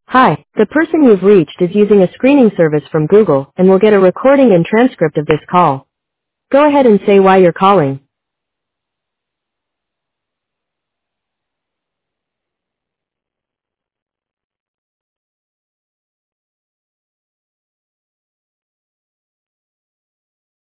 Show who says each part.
Speaker 1: Hi, the person you've reached is using a screening service from Google and will get a recording and transcript of this call. Go ahead and say why you're calling.